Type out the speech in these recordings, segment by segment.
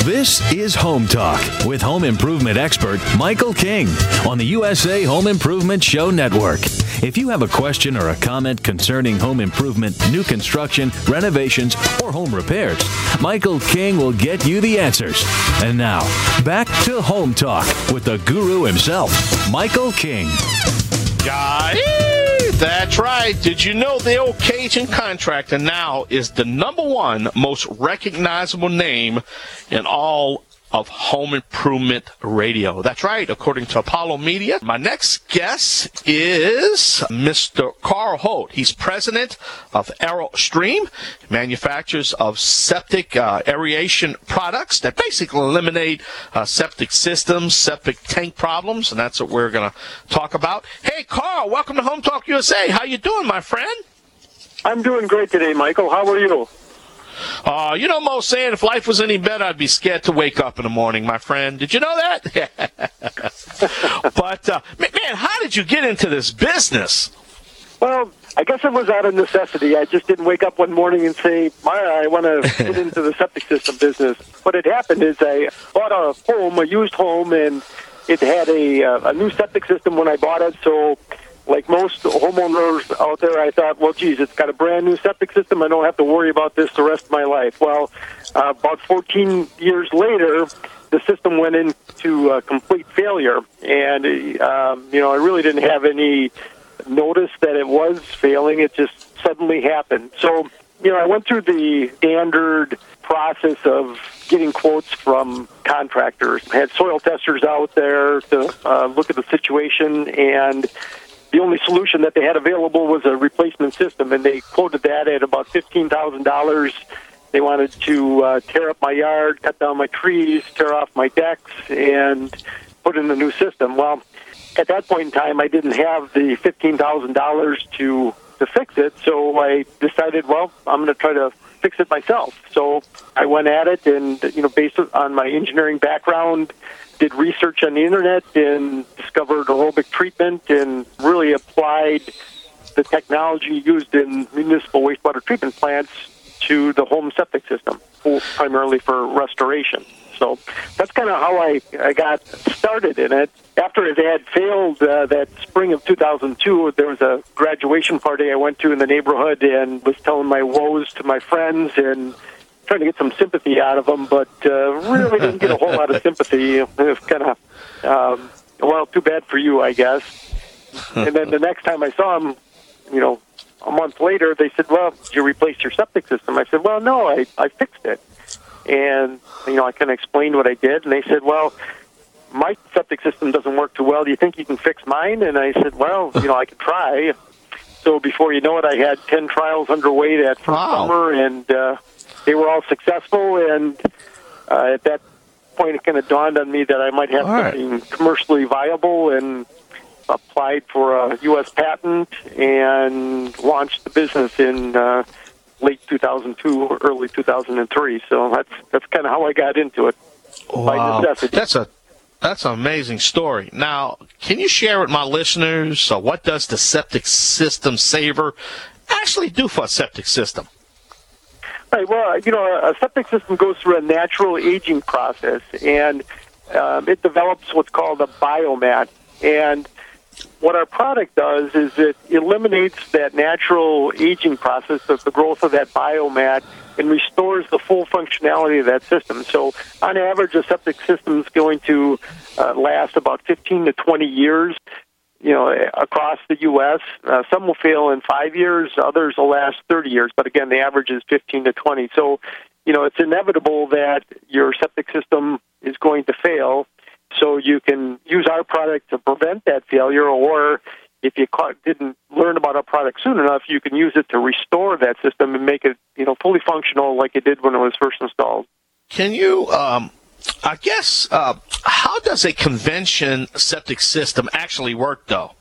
This is Home Talk with home improvement expert Michael King on the USA Home Improvement Show Network. If you have a question or a comment concerning home improvement, new construction, renovations, or home repairs, Michael King will get you the answers. And now, back to Home Talk with the guru himself, Michael King. That's right. Did you know the old Cajun Contractor now is the number one most recognizable name in all of home improvement radio? That's right, according to Apollo Media. My next guest is Mr. Carl Holt. He's president of AeroStream, manufacturers of septic aeration products that basically eliminate septic systems, septic tank problems, and that's what we're going to talk about. Hey, Carl, welcome to Home Talk USA. How you doing, my friend? I'm doing great today, Michael. How are you? You know Mo saying, if life was any better, I'd be scared to wake up in the morning, my friend. Did you know that? But, man, how did you get into this business? Well, I guess it was out of necessity. I just didn't wake up one morning and say, I want to get into the septic system business. What had happened is I bought a used home, and it had a new septic system when I bought it, so like most homeowners out there, I thought, well, geez, it's got a brand new septic system. I don't have to worry about this the rest of my life. Well, about 14 years later, the system went into complete failure. And, I really didn't have any notice that it was failing. It just suddenly happened. So, I went through the standard process of getting quotes from contractors. I had soil testers out there to look at the situation, and the only solution that they had available was a replacement system, and they quoted that at about $15,000. They wanted to tear up my yard, cut down my trees, tear off my decks, and put in a new system. Well, at that point in time, I didn't have the $15,000 to fix it, so I decided, well, I'm going to try to fix it myself. So I went at it, and based on my engineering background, did research on the internet and discovered aerobic treatment and really applied the technology used in municipal wastewater treatment plants to the home septic system, primarily for restoration. So that's kind of how I got started in it. After it had failed that spring of 2002, there was a graduation party I went to in the neighborhood and was telling my woes to my friends and trying to get some sympathy out of them, but really didn't get a whole lot of sympathy. It was kind of, too bad for you, I guess. And then the next time I saw them, a month later, they said, well, did you replace your septic system? I said, well, no, I fixed it. And, I kind of explained what I did, and they said, well, my septic system doesn't work too well. Do you think you can fix mine? And I said, well, I could try. So before you know it, I had 10 trials underway that first summer, and they were all successful, and at that point it kind of dawned on me that I might have something commercially viable, and applied for a U.S. patent and launched the business in late 2002 or early 2003. So that's kind of how I got into it. By necessity. That's an amazing story. Now, can you share with my listeners what does the septic system saver actually do for a septic system? Right. Well, a septic system goes through a natural aging process, and it develops what's called a biomat. And what our product does is it eliminates that natural aging process of the growth of that biomat and restores the full functionality of that system. So on average, a septic system is going to last about 15 to 20 years, across the U.S. Some will fail in 5 years, others will last 30 years. But again, the average is 15 to 20. So, it's inevitable that your septic system is going to fail. So you can use our product to prevent that failure, or if you didn't learn about our product soon enough, you can use it to restore that system and make it, fully functional like it did when it was first installed. Can you, how does a convention septic system actually work, though?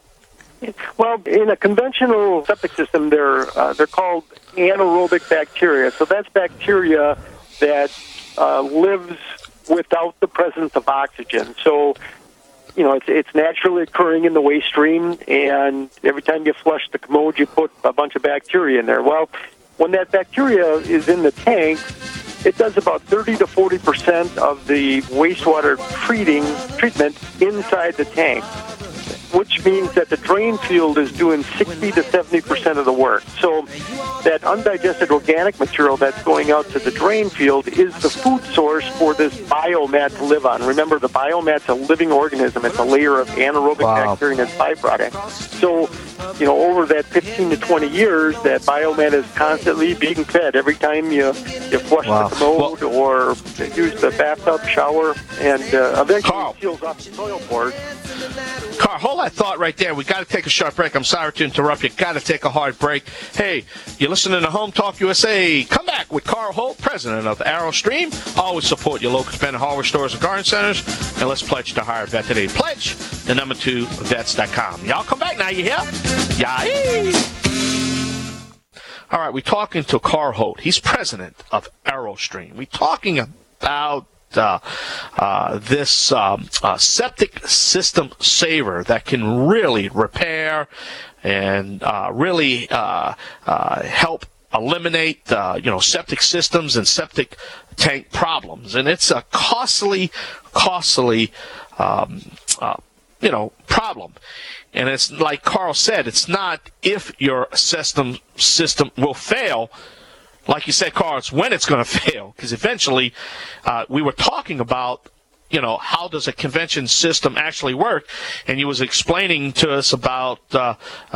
Well, in a conventional septic system, they're called anaerobic bacteria. So that's bacteria that lives without the presence of oxygen. So, it's naturally occurring in the waste stream, and every time you flush the commode, you put a bunch of bacteria in there. Well, when that bacteria is in the tank, it does about 30 to 40% of the wastewater treatment inside the tank, which means that the drain field is doing 60 to 70% of the work. So that undigested organic material that's going out to the drain field is the food source for this biomat to live on. Remember, the biomat's a living organism. It's a layer of anaerobic bacteria and its byproduct. So, over that 15 to 20 years, that biomat is constantly being fed every time you flush the commode or use the bathtub, shower, and eventually it seals off the soil pores. Carl, hold that thought right there. We got to take a short break. I'm sorry to interrupt you. Got to take a hard break. Hey, you're listening to Home Talk USA. Come back with Carl Holt, president of AeroStream. Always support your local independent hardware stores and garden centers. And let's pledge to hire a vet today. Pledge the number 2 vets.com. Y'all come back now. You hear? Yay! All right, we're talking to Carl Holt. He's president of AeroStream. We're talking about this septic system saver that can really repair and really help eliminate septic systems and septic tank problems. And it's a costly problem. And it's like Carl said, it's not if your system will fail. Like you said, Carl, it's when it's going to fail. Because eventually, we were talking about, how does a convention system actually work? And he was explaining to us about, the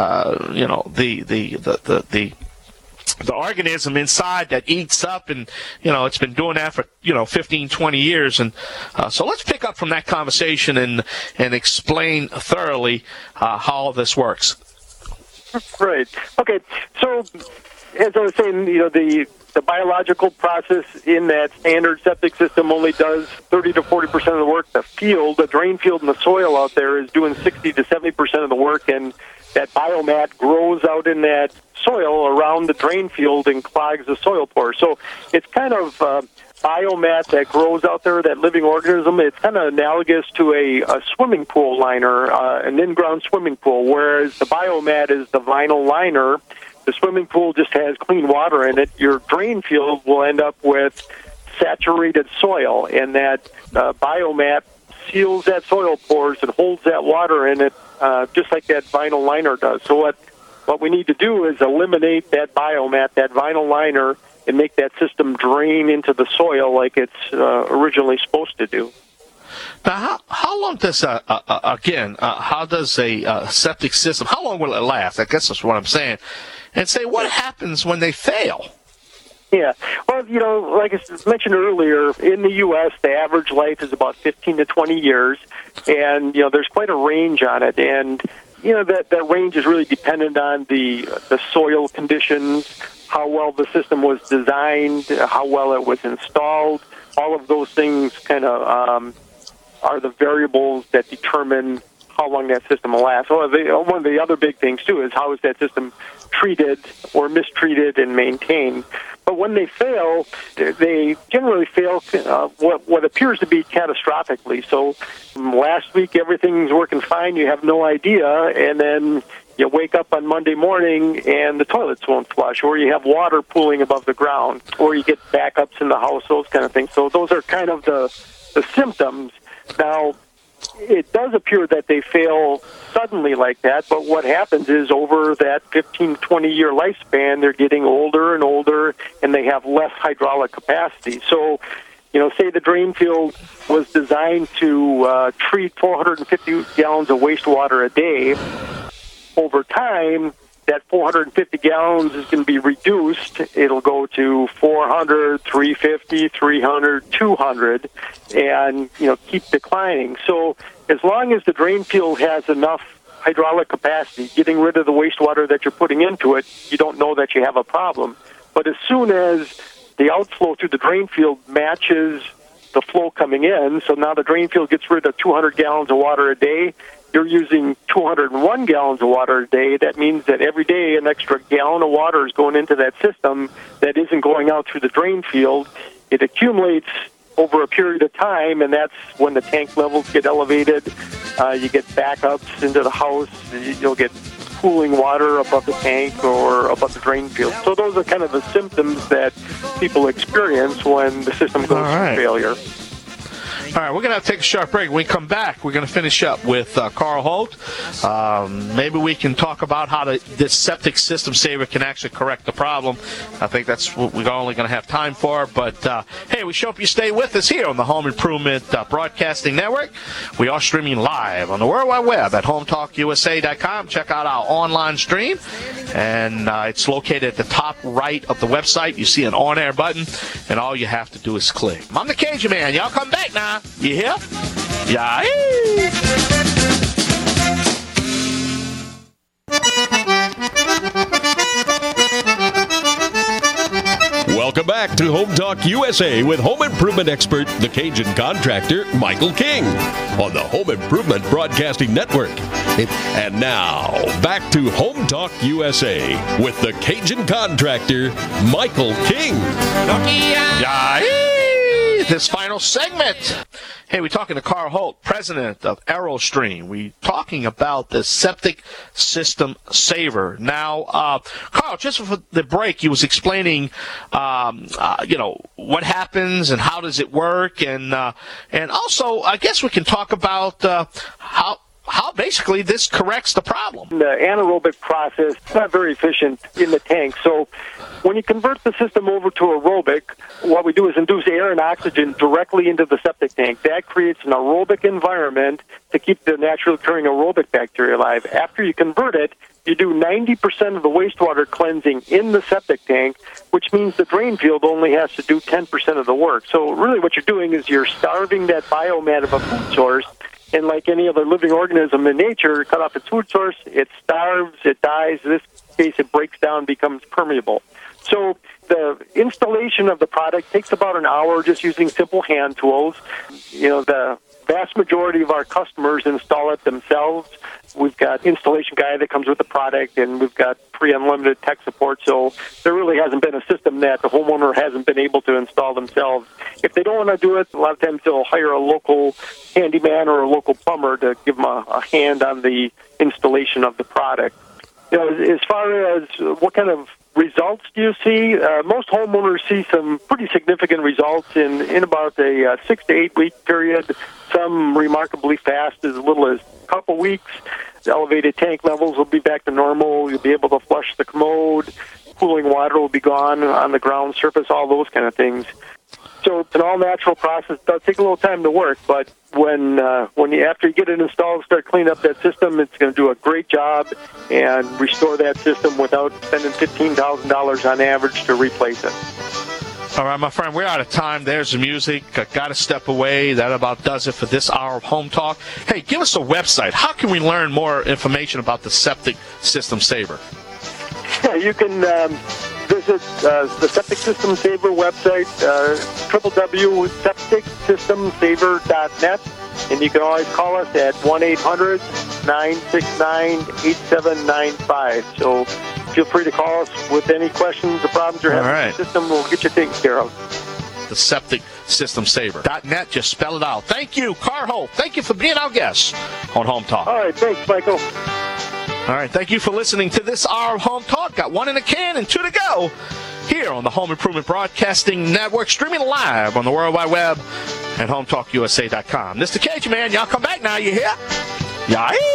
organism inside that eats up, and it's been doing that for 15, 20 years. And so let's pick up from that conversation and explain thoroughly how this works. Right. Okay. So as I was saying, the biological process in that standard septic system only does 30 to 40% of the work. The drain field and the soil out there is doing 60 to 70% of the work, and that biomat grows out in that soil around the drain field and clogs the soil pores. So it's kind of biomat that grows out there, that living organism. It's kind of analogous to a swimming pool liner, an in-ground swimming pool, whereas the biomat is the vinyl liner. The swimming pool just has clean water in it. Your drain field will end up with saturated soil, and that biomat seals that soil pores and holds that water in it, just like that vinyl liner does. So what we need to do is eliminate that biomat, that vinyl liner, and make that system drain into the soil like it's originally supposed to do. Now, how long does, how does a septic system, how long will it last? I guess that's what I'm saying. And say, what happens when they fail? Yeah. Well, like I mentioned earlier, in the U.S., the average life is about 15 to 20 years, and, there's quite a range on it. And, that range is really dependent on the soil conditions, how well the system was designed, how well it was installed. All of those things kind of are the variables that determine how long that system will last. Well, one of the other big things, too, is how is that system treated or mistreated and maintained. But when they fail, they generally fail what appears to be catastrophically. So last week, everything's working fine. You have no idea. And then you wake up on Monday morning and the toilets won't flush, or you have water pooling above the ground, or you get backups in the house, those kind of things. So those are kind of the symptoms. Now, it does appear that they fail suddenly like that, but what happens is over that 15, 20-year lifespan, they're getting older and older, and they have less hydraulic capacity. So, say the drain field was designed to treat 450 gallons of wastewater a day. Over time, that 450 gallons is going to be reduced. It'll go to 400, 350, 300, 200, and, keep declining. So as long as the drain field has enough hydraulic capacity, getting rid of the wastewater that you're putting into it, you don't know that you have a problem. But as soon as the outflow through the drain field matches the flow coming in, so now the drain field gets rid of 200 gallons of water a day, you're using 201 gallons of water a day. That means that every day an extra gallon of water is going into that system that isn't going out through the drain field. It accumulates over a period of time, and that's when the tank levels get elevated. You get backups into the house. You'll get pooling water above the tank or above the drain field. So those are kind of the symptoms that people experience when the system goes through failure. All right, we're going to have to take a short break. When we come back, we're going to finish up with Carl Holt. Maybe we can talk about how this septic system saver can actually correct the problem. I think that's what we're only going to have time for. But, hey, we hope you stay with us here on the Home Improvement Broadcasting Network. We are streaming live on the World Wide Web at HometalkUSA.com. Check out our online stream. And it's located at the top right of the website. You see an on-air button, and all you have to do is click. I'm the Cajun Man. Y'all come back now. You hear? Yeah. Welcome back to Home Talk USA with home improvement expert, the Cajun contractor, Michael King, on the Home Improvement Broadcasting Network. And now, back to Home Talk USA with the Cajun contractor, Michael King. Yeah. This final segment. Hey, we're talking to Carl Holt, president of AeroStream. We're talking about the septic system saver. Now, Carl, just for the break, he was explaining, what happens and how does it work, and also, I guess we can talk about how basically this corrects the problem. The anaerobic process is not very efficient in the tank. So when you convert the system over to aerobic, what we do is induce air and oxygen directly into the septic tank. That creates an aerobic environment to keep the naturally occurring aerobic bacteria alive. After you convert it, you do 90% of the wastewater cleansing in the septic tank, which means the drain field only has to do 10% of the work. So really what you're doing is you're starving that biomat of a food source. And like any other living organism in nature, cut off its food source, it starves, it dies. In this case, it breaks down, becomes permeable. So the installation of the product takes about an hour just using simple hand tools. The vast majority of our customers install it themselves. We've got installation guy that comes with the product, and we've got unlimited tech support. So there really hasn't been a system that the homeowner hasn't been able to install themselves. If they don't want to do it, a lot of times they'll hire a local handyman or a local plumber to give them a hand on the installation of the product. As far as what kind of results do you see? Most homeowners see some pretty significant results in about a 6 to 8 week period. Some remarkably fast, as little as a couple weeks. The elevated tank levels will be back to normal. You'll be able to flush the commode. Cooling water will be gone on the ground surface, all those kind of things. So it's an all-natural process. It does take a little time to work, but after you get it installed, start cleaning up that system, it's going to do a great job and restore that system without spending $15,000 on average to replace it. All right, my friend, we're out of time. There's the music. Got to step away. That about does it for this hour of Home Talk. Hey, give us a website. How can we learn more information about the septic system saver? Yeah, you can visit the Septic System Saver website, www.septicsystemsaver.net, and you can always call us at 1-800-969-8795. So feel free to call us with any questions or problems you're having with the system. We'll get you taken care of. The Septic System Saver.net. Just spell it out. Thank you, Carl Holt. Thank you for being our guest on Home Talk. All right, thanks, Michael. All right, thank you for listening to this hour of Home Talk. Got 1 in the can and 2 to go here on the Home Improvement Broadcasting Network, streaming live on the World Wide Web at HometalkUSA.com. This is the Cajun Man. Y'all come back now. You hear? Yeah.